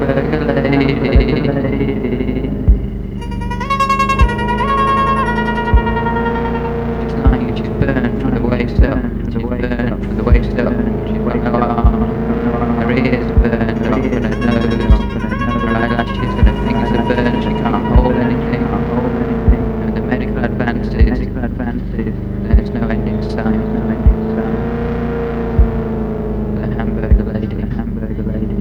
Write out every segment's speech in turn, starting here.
There's no ending in sight. The hamburger lady.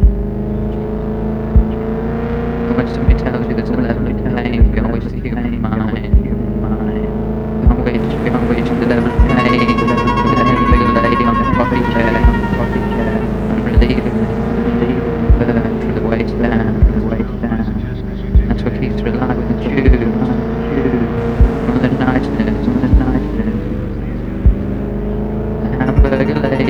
And when somebody tells you there's a level of pain beyond which the human mind, beyond which the level of pain, the hamburger lady on the coffee chair, unbelievably, burned from the waist down. That's what keeps her alive with the tube. All the niceness. The hamburger lady.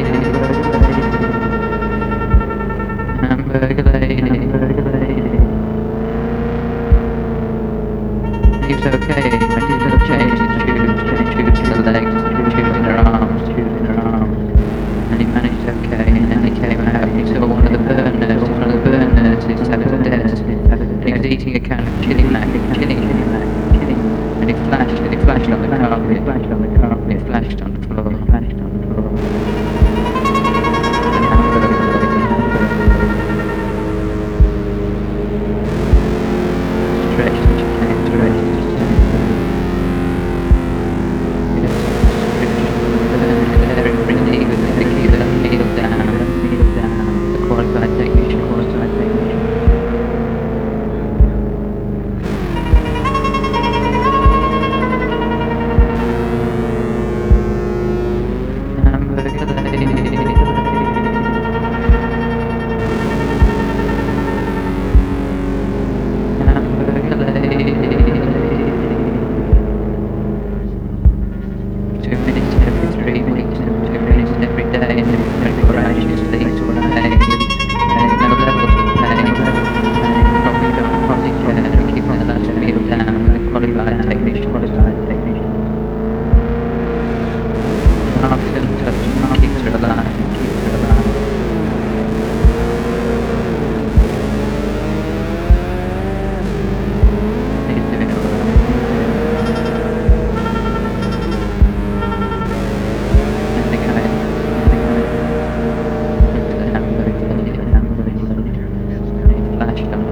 He was okay. I did change the tubes in the legs, tubes in her arms. And he managed okay. And then he came out and he saw one of the burn nurses sat at a desk. And he was eating a kind of chili mac. And it flashed on the carpet. And it flashed on the floor. Flashed on